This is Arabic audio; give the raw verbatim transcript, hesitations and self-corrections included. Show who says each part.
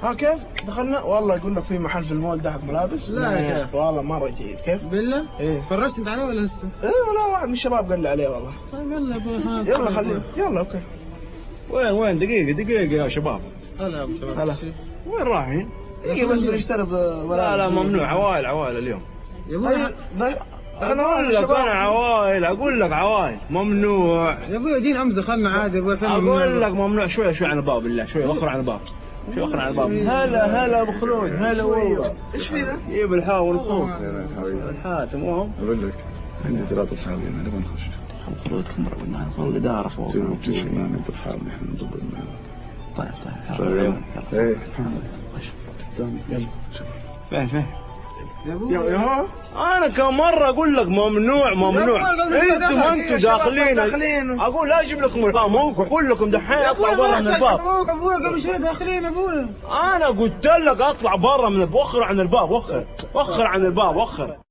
Speaker 1: ها كيف دخلنا والله يقول لك في محل في المول تحت ملابس.
Speaker 2: لا يا شيخ
Speaker 1: والله مره جيد. كيف
Speaker 2: بالله؟
Speaker 1: ايه
Speaker 2: فرجت انت عليه ولا لسه؟
Speaker 1: ايه ولا واحد من الشباب قال لي عليه والله.
Speaker 2: طيب يلا ابو
Speaker 1: يلا خليه يلا اوكي.
Speaker 3: وين وين دقيقة دقيقة يا شباب.
Speaker 2: هلا يا ابو شباب.
Speaker 1: هلا.
Speaker 3: وين رايحين؟
Speaker 1: دقيقة بس بنشتري ملابس.
Speaker 3: لا لا ممنوع، عوائل عوائل اليوم.
Speaker 2: يا ابوي
Speaker 3: انا اقول لك انا عوائل، اقول لك عوائل ممنوع.
Speaker 2: يا ابوي دين امس دخلنا عادي. ابوي فين
Speaker 3: اقول لك ممنوع. شوي شوي عن الباب بالله، شوي وخر عن الباب، شوي وخر عن الباب. هلا هلا ابو خلود، هلا والله.
Speaker 1: ايش في ذا؟
Speaker 3: جيب الحاء والخوف. الحاء تمام.
Speaker 4: اقول لك عندي ثلاثة اصحاب هنا نبغى نخش.
Speaker 3: ابو خلود كم قلنا والله الاداره فوق.
Speaker 4: شوف معنا انت اصحابنا احنا نظبط معنا.
Speaker 3: طيب طيب يلا
Speaker 4: ايه
Speaker 3: سامي يلا. فين فين
Speaker 2: يا ابوي؟
Speaker 1: يا هو
Speaker 3: انا كم مره اقول لك ممنوع ممنوع. انتم ما انتم داخلين. اقول لا اجيب لكم موقع، اقول لكم دحين اطلع برا من الباب.
Speaker 2: ابوي قبل شوي داخلين ابوي.
Speaker 3: انا قلت لك اطلع برا من الباب. وخر عن الباب، وخر وخر عن الباب وخر.